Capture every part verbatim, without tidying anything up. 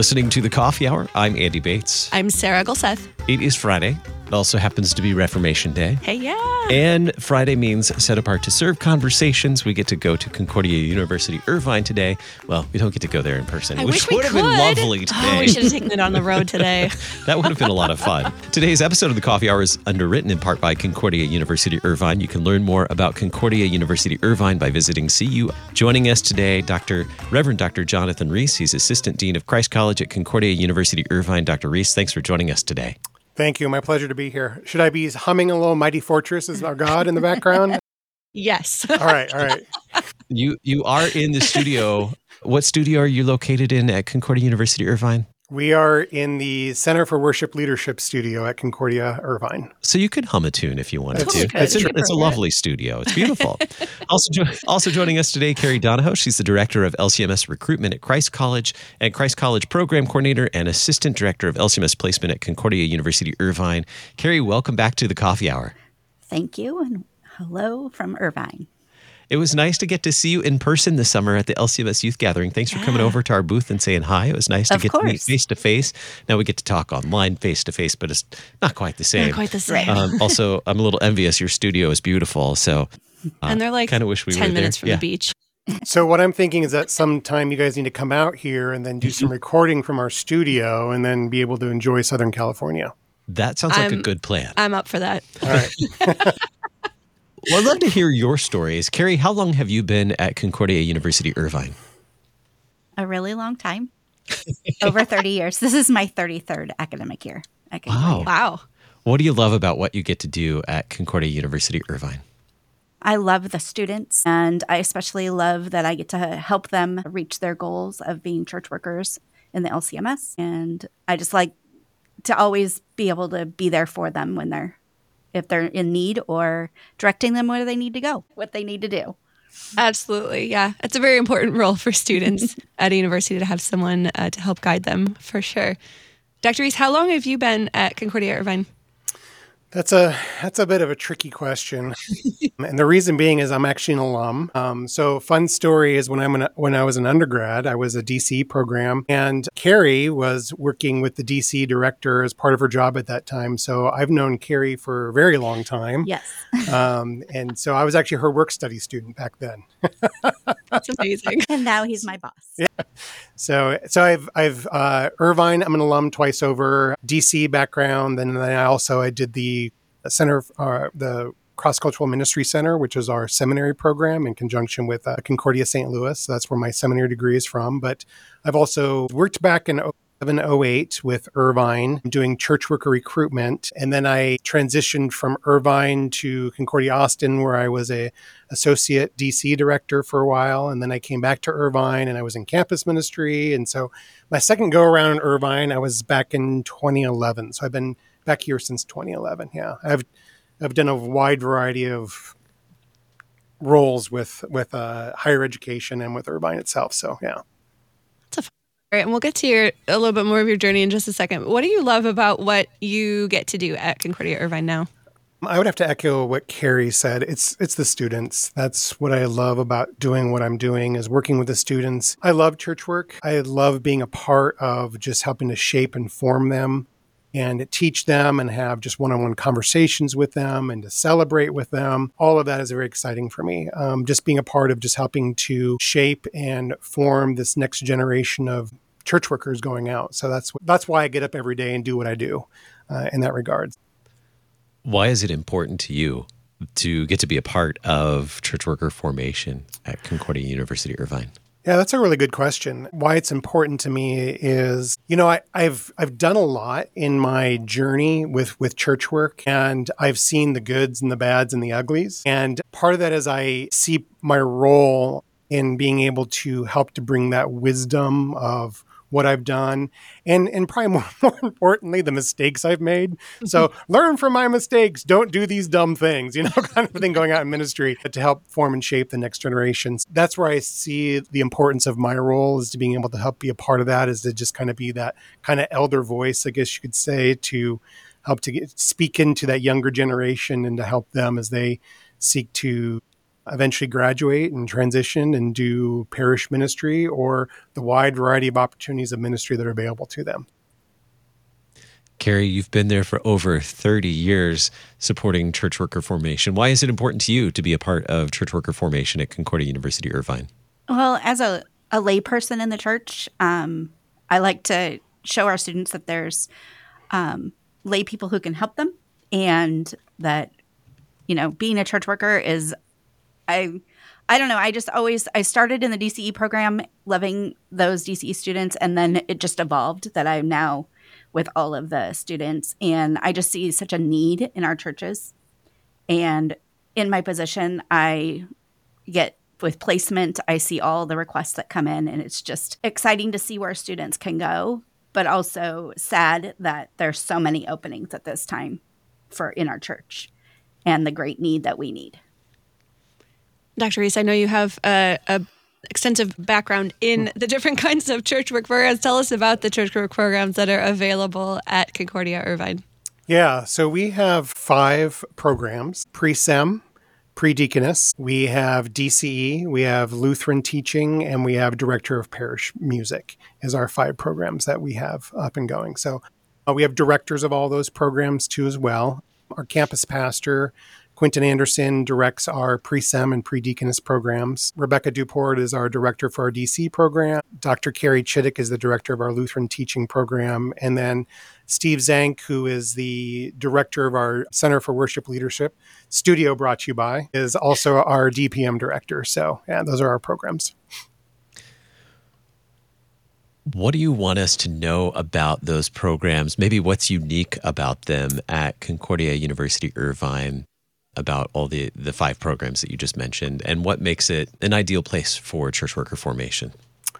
listening to The Coffee Hour. I'm Andy Bates. I'm Sarah Gulseth. It is Friday. It also happens to be Reformation Day. Hey, yeah. And Friday means set apart to serve conversations. We get to go to Concordia University Irvine today. Well, we don't get to go there in person, I which wish we would have could. been lovely today. Oh, we should have taken it on the road today. That would have been a lot of fun. Today's episode of The Coffee Hour is underwritten in part by Concordia University Irvine. You can learn more about Concordia University Irvine by visiting C U. Joining us today, Doctor Reverend Doctor Jonathan Reese. He's Assistant Dean of Christ College at Concordia University Irvine. Doctor Reese, thanks for joining us today. Thank you. My pleasure to be here. Should I be humming a little Mighty Fortress as our God in the background? Yes. All right. All right. You you are in the studio. What studio are you located in at Concordia University Irvine? We are in the Center for Worship Leadership studio at Concordia Irvine. So you could hum a tune if you wanted Totally to. could. It's, a, Sure. it's a lovely studio. It's beautiful. also, jo- also joining us today, Carrie Donahoe. She's the Director of L C M S Recruitment at Christ College and Christ College Program Coordinator and Assistant Director of L C M S Placement at Concordia University Irvine. Carrie, welcome back to the Coffee Hour. Thank you, and hello from Irvine. It was nice to get to see you in person this summer at the L C M S Youth Gathering. Thanks for coming Yeah. over to our booth and saying hi. It was nice to Of get to meet course. face to face. Now we get to talk online face to face, but it's not quite the same. Not quite the same. Um, also, I'm a little envious. Your studio is beautiful, so uh, and they're like kind of wish we ten were minutes there. from Yeah. the beach. So what I'm thinking is that sometime you guys need to come out here and then do some recording from our studio and then be able to enjoy Southern California. That sounds like a I'm- good plan. I'm up for that. All right. Well, I'd love to hear your stories. Carrie, how long have you been at Concordia University Irvine? A really long time, over thirty years. This is my thirty-third academic year at Concordia. Wow. Wow. What do you love about what you get to do at Concordia University Irvine? I love the students, and I especially love that I get to help them reach their goals of being church workers in the L C M S. And I just like to always be able to be there for them when they're, if they're in need, or directing them where they need to go, what they need to do. Absolutely. Yeah. It's a very important role for students at a university to have someone uh, to help guide them, for sure. Doctor Reese, how long have you been at Concordia Irvine? That's a that's a bit of a tricky question, and the reason being is I'm actually an alum. Um, so, fun story is when I'm an, when I was an undergrad, I was a D C program, and Carrie was working with the D C director as part of her job at that time. So, I've known Carrie for a very long time. Yes. Um, and so, I was actually her work study student back then. That's amazing. And now he's my boss. So, so I've I've uh, Irvine. I'm an alum twice over. D C background, and then I also I did the center, uh, the Cross Cultural Ministry Center, which is our seminary program in conjunction with uh, Concordia Saint Louis. So that's where my seminary degree is from. But I've also worked back in oh seven oh eight with Irvine doing church worker recruitment, and then I transitioned from Irvine to Concordia Austin, where I was a associate D C director for a while, and then I came back to Irvine and I was in campus ministry. And so my second go around in Irvine, I was back in twenty eleven. So I've been back here since twenty eleven. Yeah, I've I've done a wide variety of roles with with uh, higher education and with Irvine itself. So yeah. All right, and we'll get to your a little bit more of your journey in just a second. What do you love about what you get to do at Concordia Irvine now? I would have to echo what Carrie said. It's it's the students. That's what I love about doing what I'm doing, is working with the students. I love church work. I love being a part of just helping to shape and form them and teach them and have just one-on-one conversations with them and to celebrate with them. All of that is very exciting for me. Um, just being a part of just helping to shape and form this next generation of church workers going out. So that's that's why I get up every day and do what I do uh, in that regard. Why is it important to you to get to be a part of church worker formation at Concordia University Irvine? Yeah, that's a really good question. Why it's important to me is, you know, I, I've I've done a lot in my journey with, with church work, and I've seen the goods and the bads and the uglies. And part of that is I see my role in being able to help to bring that wisdom of what I've done, and and probably more, more importantly, the mistakes I've made. So learn from my mistakes. Don't do these dumb things, you know, kind of thing going out in ministry to help form and shape the next generations. That's where I see the importance of my role, is to being able to help be a part of that, is to just kind of be that kind of elder voice, I guess you could say, to help to get, speak into that younger generation and to help them as they seek to eventually graduate and transition and do parish ministry or the wide variety of opportunities of ministry that are available to them. Carrie, you've been there for over thirty years supporting church worker formation. Why is it important to you to be a part of church worker formation at Concordia University Irvine? Well, as a, a lay person in the church, um, I like to show our students that there's um, lay people who can help them, and that, you know, being a church worker is, I I don't know, I just always, I started in the D C E program loving those D C E students, and then it just evolved that I'm now with all of the students. And I just see such a need in our churches. And in my position, I get with placement, I see all the requests that come in, and it's just exciting to see where students can go, but also sad that there's so many openings at this time for in our church and the great need that we need. Doctor Reese, I know you have a, a extensive background in the different kinds of church work programs. Tell us about the church work programs that are available at Concordia Irvine. Yeah, so we have five programs: pre-sem, pre-deaconess, we have D C E, we have Lutheran teaching, and we have director of parish music is our five programs that we have up and going. So uh, we have directors of all those programs too as well. Our campus pastor, Quentin Anderson, directs our pre-sem and pre-deaconess programs. Rebecca Duport is our director for our D C program. Doctor Carrie Chittick is the director of our Lutheran teaching program. And then Steve Zank, who is the director of our Center for Worship Leadership, studio brought to you by, is also our D P M director. So yeah, those are our programs. What do you want us to know about those programs? Maybe what's unique about them at Concordia University Irvine, about all the, the five programs that you just mentioned, and what makes it an ideal place for church worker formation?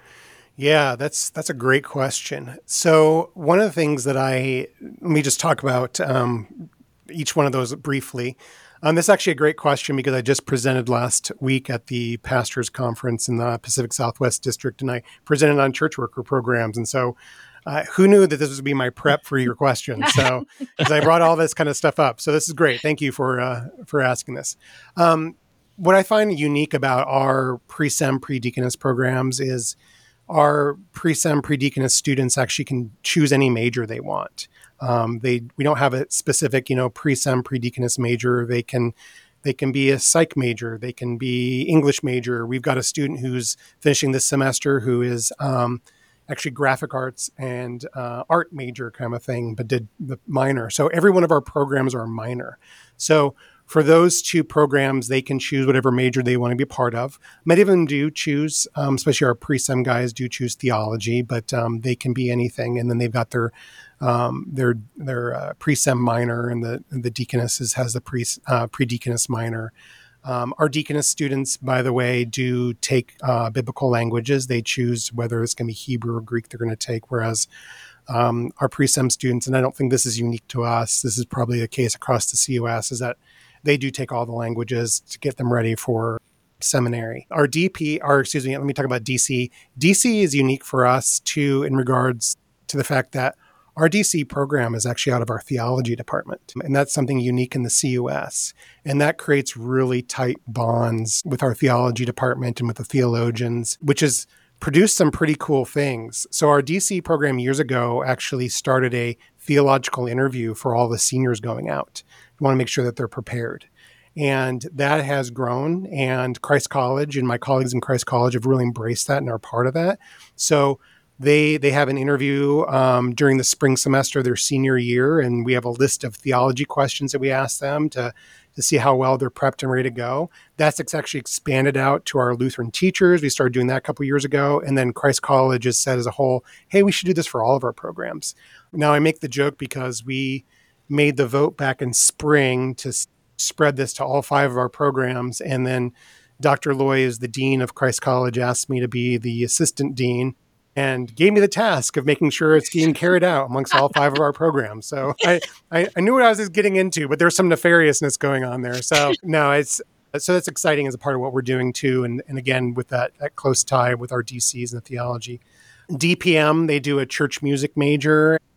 Yeah, that's that's a great question. So one of the things that I, let me just talk about um, each one of those briefly. Um, this is actually a great question because I just presented last week at the Pastors Conference in the Pacific Southwest District, and I presented on church worker programs. And so uh, who knew that this would be my prep for your question? So because I brought all this kind of stuff up. So this is great. Thank you for uh, for asking this. Um, what I find unique about our pre-sem, pre-deaconess programs is our pre-sem, pre-deaconess students actually can choose any major they want. Um, they we don't have a specific, you know, pre-sem, pre-deaconess major. They can they can be a psych major. They can be English major. We've got a student who's finishing this semester who is um, actually graphic arts and uh, art major kind of thing, but did the minor. So every one of our programs are a minor. So for those two programs, they can choose whatever major they want to be a part of. Many of them do choose, um, especially our pre-sem guys do choose theology, but um, they can be anything. And then they've got their um, their their uh, pre-sem minor, and the and the deaconesses has the pre uh, pre-deaconess minor. Um, our deaconess students, by the way, do take uh, biblical languages. They choose whether it's going to be Hebrew or Greek they're going to take, whereas um, our pre-sem students, and I don't think this is unique to us, this is probably a case across the C U S, is that they do take all the languages to get them ready for seminary. Our D P, or excuse me, let me talk about D C. D C is unique for us too in regards to the fact that our D C program is actually out of our theology department. And that's something unique in the C U S. And that creates really tight bonds with our theology department and with the theologians, which has produced some pretty cool things. So our D C program years ago actually started a theological interview for all the seniors going out. We want to make sure that they're prepared. And that has grown. And Christ College and my colleagues in Christ College have really embraced that and are part of that. So They they have an interview um, during the spring semester of their senior year, and we have a list of theology questions that we ask them to, to see how well they're prepped and ready to go. That's actually expanded out to our Lutheran teachers. We started doing that a couple years ago, and then Christ College has said as a whole, hey, we should do this for all of our programs. Now, I make the joke because we made the vote back in spring to s- spread this to all five of our programs, and then Doctor Loy, is the dean of Christ College, asked me to be the assistant dean, and gave me the task of making sure it's being carried out amongst all five of our programs. So I, I, I knew what I was getting into, but there's some nefariousness going on there. So no, it's so that's exciting as a part of what we're doing too. And, and again, with that, that close tie with our D Cs and the theology. D P M, they do a church music major.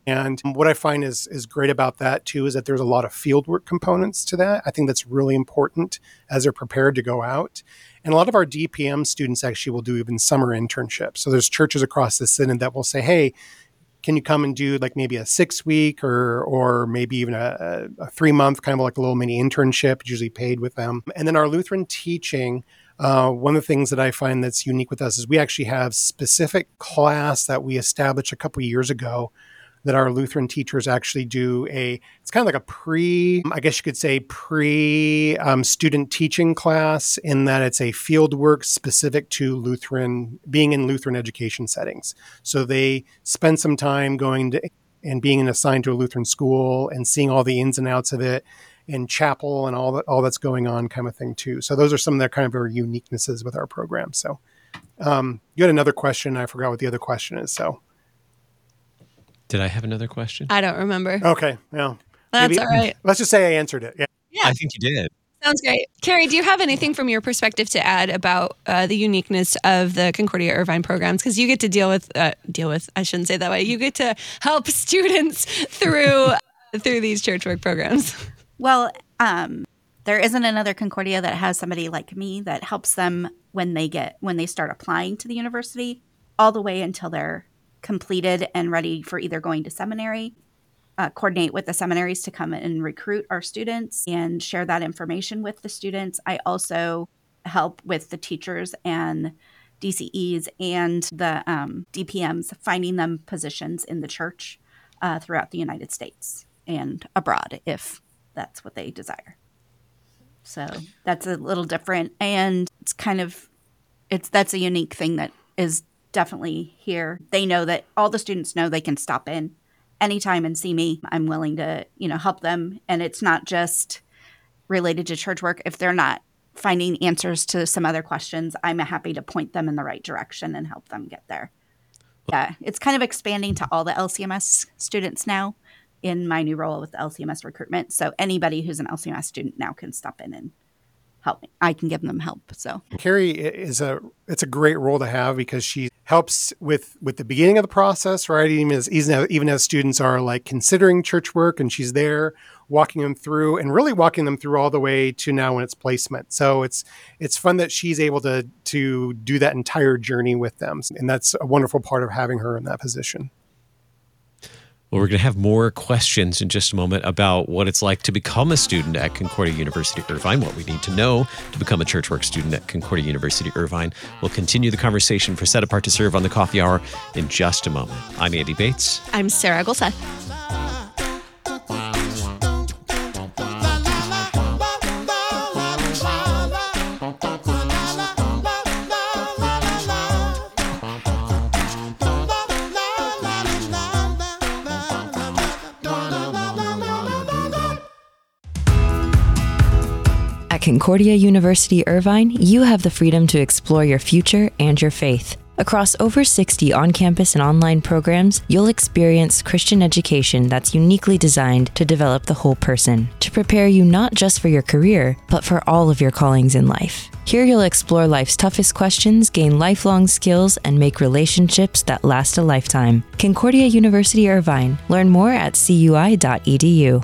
And what I find is is great about that too is that there's a lot of fieldwork components to that. I think that's really important as they're prepared to go out. And a lot of our D P M students actually will do even summer internships. So there's churches across the synod that will say, hey, can you come and do like maybe a six week or or maybe even a, a three month kind of like a little mini internship, usually paid with them. And then our Lutheran teaching, uh, one of the things that I find that's unique with us is we actually have specific class that we established a couple of years ago that our Lutheran teachers actually do a, it's kind of like a pre, I guess you could say pre um, student teaching class in that it's a field work specific to Lutheran, being in Lutheran education settings. So they spend some time going to and being assigned to a Lutheran school and seeing all the ins and outs of it in chapel and all that, all that's going on kind of thing too. So those are some of the kind of our uniquenesses with our program. So um, you had another question. I forgot what the other question is. So. Did I have another question? I don't remember. Okay, yeah. That's Maybe, all right. Let's just say I answered it. Yeah. Yeah. I think you did. Sounds great. Carrie, do you have anything from your perspective to add about uh, the uniqueness of the Concordia Irvine programs? Because you get to deal with, uh, deal with, I shouldn't say that way. You get to help students through through these church work programs. Well, um, there isn't another Concordia that has somebody like me that helps them when they get when they start applying to the university, all the way until they're completed and ready for either going to seminary, uh, coordinate with the seminaries to come and recruit our students and share that information with the students. I also help with the teachers and D C Es and the um, D P Ms, finding them positions in the church uh, throughout the United States and abroad if that's what they desire. So that's a little different, and it's kind of, it's that's a unique thing that is definitely here. They know that all the students know they can stop in anytime and see me. I'm willing to, you know, help them. And it's not just related to church work. If they're not finding answers to some other questions, I'm happy to point them in the right direction and help them get there. Yeah, it's kind of expanding to all the L C M S students now in my new role with the L C M S recruitment. So anybody who's an L C M S student now can stop in and help me. I can give them help. So Carrie is a, it's a great role to have because she helps with, with the beginning of the process, right? Even as, even as students are like considering church work, and she's there walking them through and really walking them through all the way to now when it's placement. So it's, it's fun that she's able to, to do that entire journey with them. And that's a wonderful part of having her in that position. Well, we're going to have more questions in just a moment about what it's like to become a student at Concordia University Irvine, what we need to know to become a church work student at Concordia University Irvine. We'll continue the conversation for Set Apart to Serve on the Coffee Hour in just a moment. I'm Andy Bates. I'm Sarah Golseth. At Concordia University Irvine, you have the freedom to explore your future and your faith. Across over sixty on-campus and online programs, you'll experience Christian education that's uniquely designed to develop the whole person, to prepare you not just for your career, but for all of your callings in life. Here you'll explore life's toughest questions, gain lifelong skills, and make relationships that last a lifetime. Concordia University Irvine. Learn more at C U I dot E D U.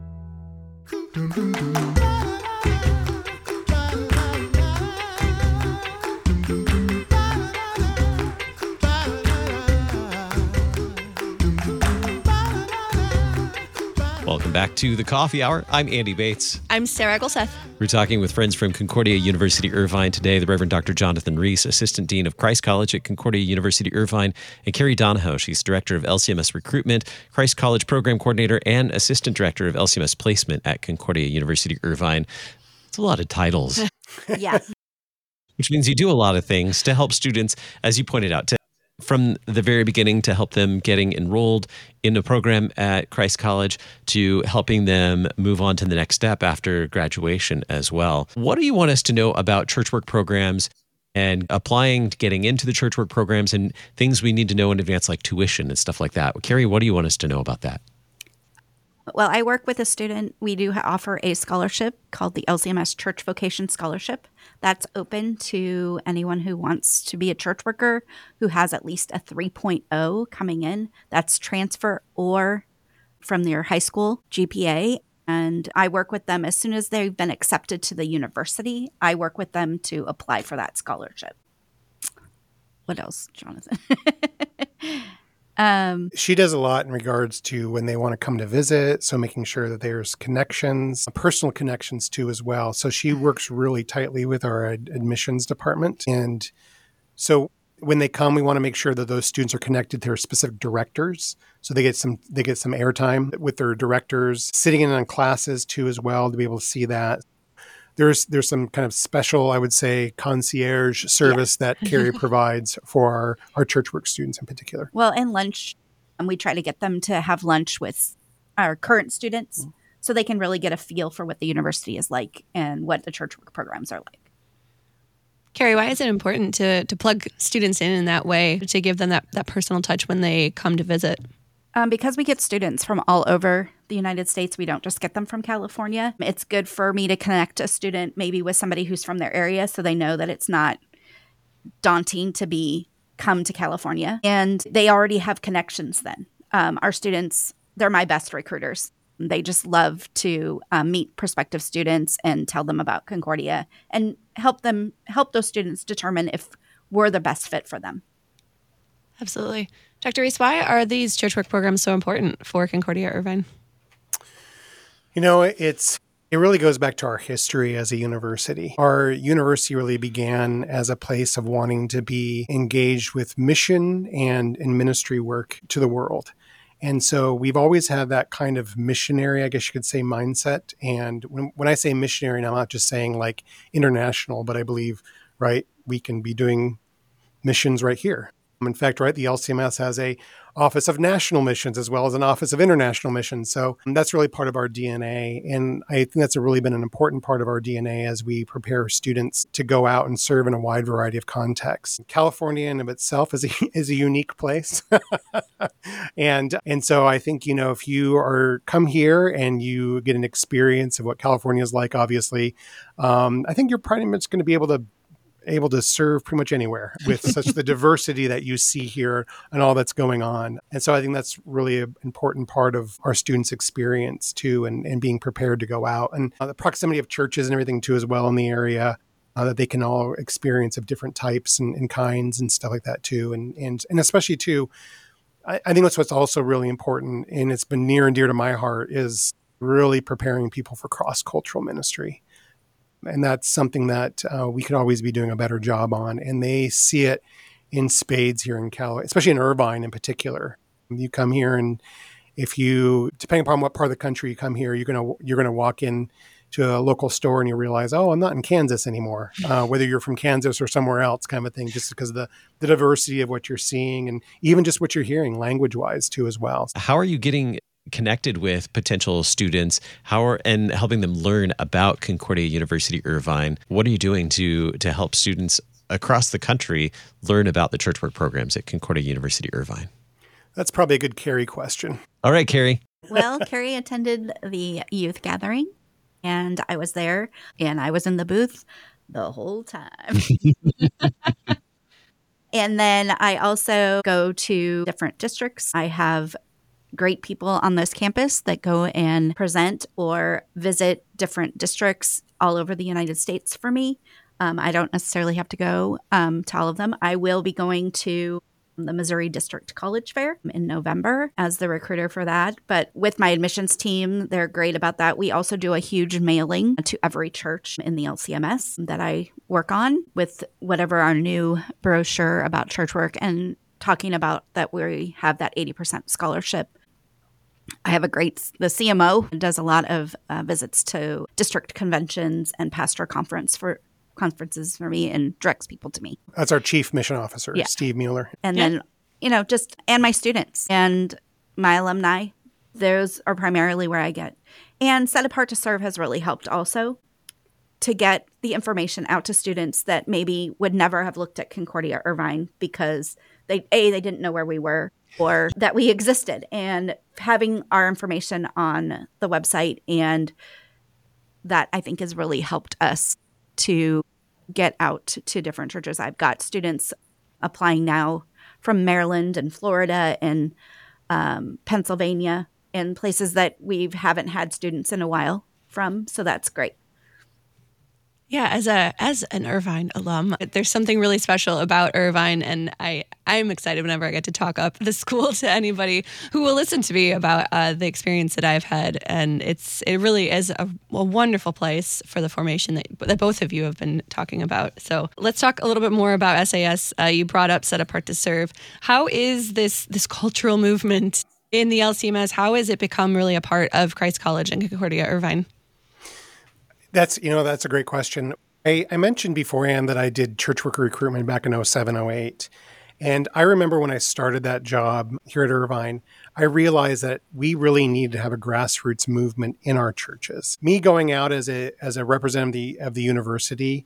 Welcome back to the Coffee Hour. I'm Andy Bates. I'm Sarah Golseth. We're talking with friends from Concordia University Irvine today, the Reverend Doctor Jonathan Reese, Assistant Dean of Christ College at Concordia University Irvine, and Carrie Donahoe. She's Director of L C M S Recruitment, Christ College Program Coordinator, and Assistant Director of L C M S Placement at Concordia University Irvine. It's a lot of titles. yeah. Which means you do a lot of things to help students, as you pointed out, to from the very beginning to help them getting enrolled in a program at Christ College to helping them move on to the next step after graduation as well. What do you want us to know about church work programs and applying, getting into the church work programs and things we need to know in advance like tuition and stuff like that? Carrie, what do you want us to know about that? Well, I work with a student. We do offer a scholarship called the L C M S Church Vocation Scholarship. That's open to anyone who wants to be a church worker who has at least a three point oh coming in. That's transfer or from their high school G P A. And I work with them as soon as they've been accepted to the university. I work with them to apply for that scholarship. What else, Jonathan? Um, she does a lot in regards to when they want to come to visit. So making sure that there's connections, personal connections too, as well. So she works really tightly with our ad- admissions department. And so when they come, we want to make sure that those students are connected to their specific directors. So they get some, they get some airtime with their directors, sitting in on classes too, as well, to be able to see that. There's there's some kind of special, I would say, concierge service yeah. that Carrie provides for our, our church work students in particular. Well, and lunch, and we try to get them to have lunch with our current students mm-hmm. so they can really get a feel for what the university is like and what the church work programs are like. Carrie, why is it important to to plug students in in that way, to give them that, that personal touch when they come to visit? Um, because we get students from all over the United States. We don't just get them from California. It's good for me to connect a student maybe with somebody who's from their area so they know that it's not daunting to be come to California. And they already have connections then. Um, our students, they're my best recruiters. They just love to um, meet prospective students and tell them about Concordia and help them help those students determine if we're the best fit for them. Absolutely. Doctor Reese, why are these church work programs so important for Concordia Irvine? You know, it's it really goes back to our history as a university. Our university really began as a place of wanting to be engaged with mission and in ministry work to the world. And so we've always had that kind of missionary, I guess you could say, mindset. And when, when I say missionary, I'm not just saying like international, but I believe, right, we can be doing missions right here. In fact, right, the L C M S has a Office of National Missions as well as an Office of International Missions. So that's really part of our D N A. And I think that's really been an important part of our D N A as we prepare students to go out and serve in a wide variety of contexts. California in of itself is a, is a unique place. and and so I think, you know, if you are come here and you get an experience of what California is like, obviously, um, I think you're pretty much going to be able to able to serve pretty much anywhere with such the diversity that you see here and all that's going on. And so I think that's really an important part of our students' experience too, and, and being prepared to go out. And uh, the proximity of churches and everything too as well in the area uh, that they can all experience of different types and, and kinds and stuff like that too. And and, and especially too, I, I think that's what's also really important, and it's been near and dear to my heart, is really preparing people for cross-cultural ministry. And that's something that uh, we could always be doing a better job on. And they see it in spades here in Cali, especially in Irvine in particular. You come here, and if you, depending upon what part of the country you come here, you're gonna you're gonna walk in to a local store and you realize, oh, I'm not in Kansas anymore. Uh, whether you're from Kansas or somewhere else, kind of a thing, just because of the the diversity of what you're seeing and even just what you're hearing language-wise too as well. How are you getting connected with potential students? How are and helping them learn about Concordia University Irvine? What are you doing to to help students across the country learn about the church work programs at Concordia University Irvine? That's probably a good Carrie question. All right, Carrie. Well, Carrie attended the youth gathering, and I was there, and I was in the booth the whole time. And then I also go to different districts. I have great people on this campus that go and present or visit different districts all over the United States for me. Um, I don't necessarily have to go um, to all of them. I will be going to the Missouri District College Fair in November as the recruiter for that. But with my admissions team, they're great about that. We also do a huge mailing to every church in the L C M S that I work on with whatever our new brochure about church work and talking about that we have that eighty percent scholarship. I have a great, the C M O does a lot of uh, visits to district conventions and pastor conference for conferences for me and directs people to me. That's our chief mission officer, yeah. Steve Mueller. And yeah. then, you know, just, and my students and my alumni, those are primarily where I get. And Set Apart to Serve has really helped also to get the information out to students that maybe would never have looked at Concordia Irvine because they, A, they didn't know where we were, or that we existed, and having our information on the website. And that, I think, has really helped us to get out to different churches. I've got students applying now from Maryland and Florida and um, Pennsylvania and places that we haven't had students in a while from. So that's great. Yeah, as a as an Irvine alum, there's something really special about Irvine, and I I'm excited whenever I get to talk up the school to anybody who will listen to me about uh, the experience that I've had. And it's it really is a, a wonderful place for the formation that that both of you have been talking about. So let's talk a little bit more about S A S. Uh, you brought up Set Apart to Serve. How is this this cultural movement in the L C M S? How has it become really a part of Christ College and Concordia Irvine? That's, you know, that's a great question. I, I mentioned beforehand that I did church worker recruitment back in oh seven, oh eight. And I remember when I started that job here at Irvine, I realized that we really needed to have a grassroots movement in our churches. Me going out as a as a representative of the, of the university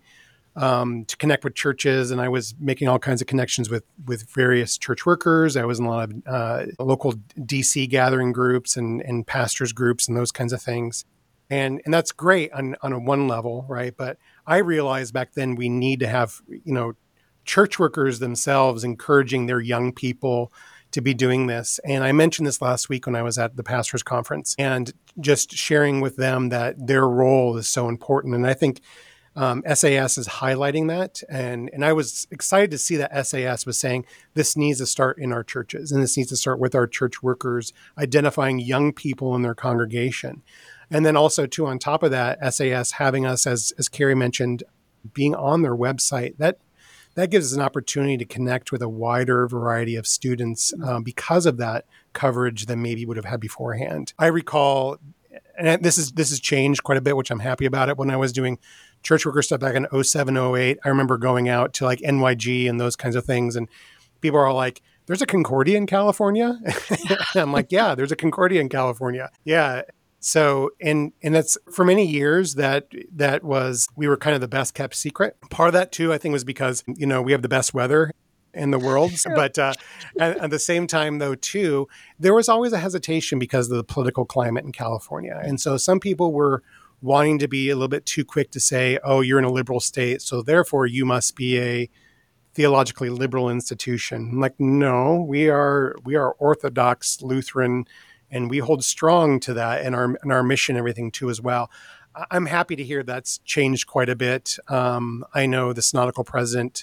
um, to connect with churches, and I was making all kinds of connections with, with various church workers. I was in a lot of uh, local D C gathering groups and, and pastors groups and those kinds of things. And and that's great on, on a one level, right? But I realized back then we need to have, you know, church workers themselves encouraging their young people to be doing this. And I mentioned this last week when I was at the pastors conference, and just sharing with them that their role is so important. And I think um, S A S is highlighting that. And, and I was excited to see that S A S was saying this needs to start in our churches, and this needs to start with our church workers, identifying young people in their congregation. And then also, too, on top of that, S A S having us, as as Carrie mentioned, being on their website, that that gives us an opportunity to connect with a wider variety of students um, because of that coverage than maybe would have had beforehand. I recall, and this is this has changed quite a bit, which I'm happy about it. When I was doing church worker stuff back in oh seven, oh eight, I remember going out to like N Y G and those kinds of things, and people are all like, "There's a Concordia in California?" I'm like, "Yeah, there's a Concordia in California." Yeah. So, and and that's for many years that that was, we were kind of the best kept secret. Part of that too, I think, was because, you know, we have the best weather in the world. But uh, at, at the same time, though, too, there was always a hesitation because of the political climate in California. And so some people were wanting to be a little bit too quick to say, oh, you're in a liberal state, so therefore you must be a theologically liberal institution. I'm like, no, we are we are Orthodox Lutheran, and we hold strong to that and our and our mission, everything too, as well. I'm happy to hear that's changed quite a bit. Um, I know the synodical president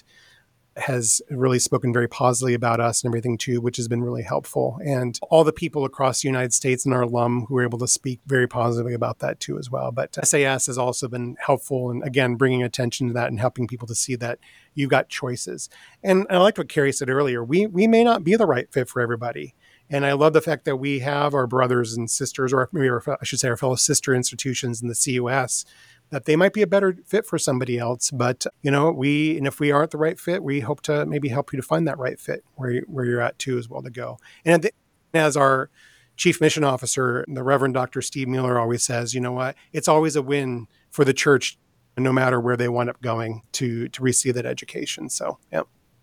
has really spoken very positively about us and everything too, which has been really helpful. And all the people across the United States and our alum who were able to speak very positively about that too as well. But S A S has also been helpful, and again, bringing attention to that and helping people to see that you've got choices. And I liked what Carrie said earlier. We we may not be the right fit for everybody. And I love the fact that we have our brothers and sisters, or maybe our, I should say our fellow sister institutions in the C U S, that they might be a better fit for somebody else. But, you know, we, and if we aren't the right fit, we hope to maybe help you to find that right fit where, you, where you're at too as well to go. And the, as our chief mission officer, the Reverend Doctor Steve Mueller always says, you know what, it's always a win for the church, no matter where they wind up going to, to receive that education. So, yeah.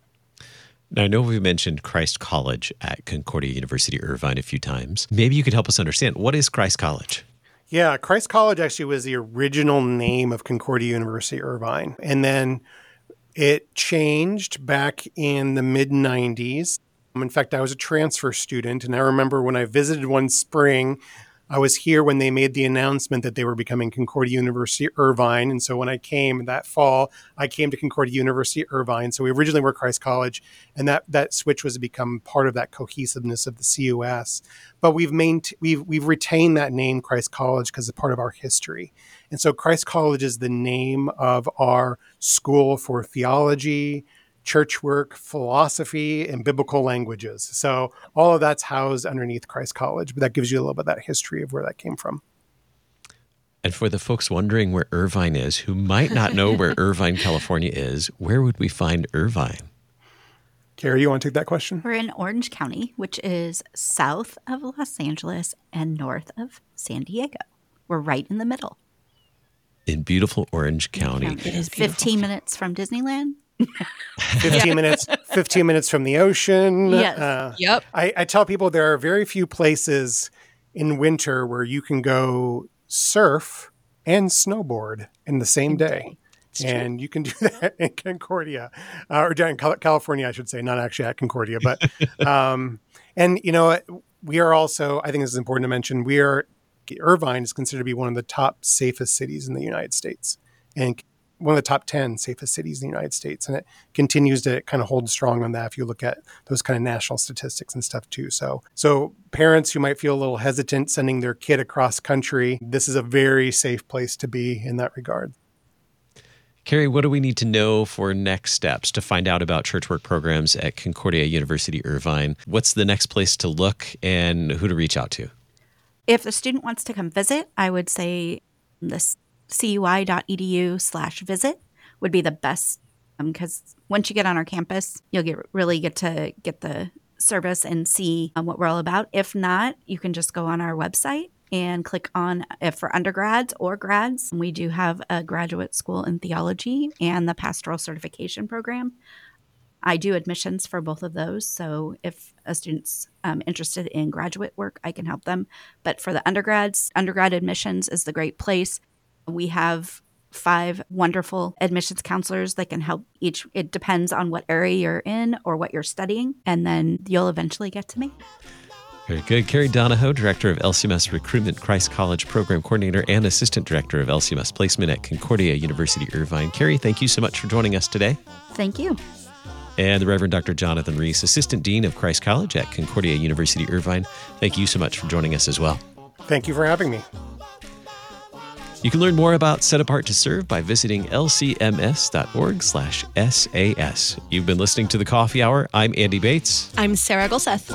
Now, I know we mentioned Christ College at Concordia University Irvine a few times. Maybe you could help us understand, what is Christ College? Yeah, Christ College actually was the original name of Concordia University Irvine. And then it changed back in the mid nineties. In fact, I was a transfer student, and I remember when I visited one spring, I was here when they made the announcement that they were becoming Concordia University Irvine. And so when I came that fall, I came to Concordia University Irvine. So we originally were Christ College, and that, that switch was to become part of that cohesiveness of the C U S. But we've maint- we've we've retained that name Christ College because it's part of our history. And so Christ College is the name of our school for theology, church work, philosophy, and biblical languages. So all of that's housed underneath Christ College, but that gives you a little bit of that history of where that came from. And for the folks wondering where Irvine is, who might not know where Irvine, California is, where would we find Irvine? Carrie, you want to take that question? We're in Orange County, which is south of Los Angeles and north of San Diego. We're right in the middle. In beautiful Orange County. It is fifteen minutes from Disneyland fifteen minutes, fifteen minutes from the ocean. Yes. Uh, Yep. I, I tell people there are very few places in winter where you can go surf and snowboard in the same day. And you can do that in Concordia, uh, or down in Cal- California, I should say, not actually at Concordia. But, um, and, you know, we are also, I think this is important to mention, we are, Irvine is considered to be one of the top safest cities in the United States. And one of the top ten safest cities in the United States. And it continues to kind of hold strong on that if you look at those kind of national statistics and stuff too. So, so parents who might feel a little hesitant sending their kid across country, this is a very safe place to be in that regard. Carrie, what do we need to know for next steps to find out about church work programs at Concordia University Irvine? What's the next place to look and who to reach out to? If the student wants to come visit, I would say this cui.edu slash visit would be the best, because um, once you get on our campus, you'll get really get to get the service and see um, what we're all about. If not, you can just go on our website and click on, if for undergrads or grads, we do have a graduate school in theology and the pastoral certification program. I do admissions for both of those. So if a student's um, interested in graduate work, I can help them. But for the undergrads, undergrad admissions is the great place. We have five wonderful admissions counselors that can help each. It depends on what area you're in or what you're studying, and then you'll eventually get to me. Very good. Carrie Donahoe, Director of L C M S Recruitment, Christ College Program Coordinator, and Assistant Director of L C M S Placement at Concordia University Irvine. Carrie, thank you so much for joining us today. Thank you. And the Reverend Doctor Jonathan Reese, Assistant Dean of Christ College at Concordia University Irvine. Thank you so much for joining us as well. Thank you for having me. You can learn more about Set Apart to Serve by visiting lcms.org slash SAS. You've been listening to The Coffee Hour. I'm Andy Bates. I'm Sarah Golseth.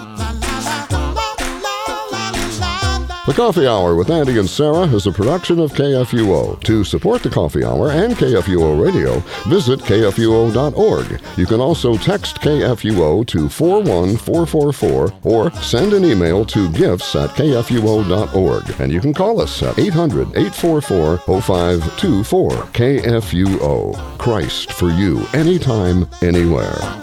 The Coffee Hour with Andy and Sarah is a production of K F U O. To support the Coffee Hour and K F U O Radio, visit K F U O dot org. You can also text K F U O to four one four four four or send an email to gifts at K F U O dot org. And you can call us at eight hundred, eight four four, zero five two four. K F U O. Christ for you, anytime, anywhere.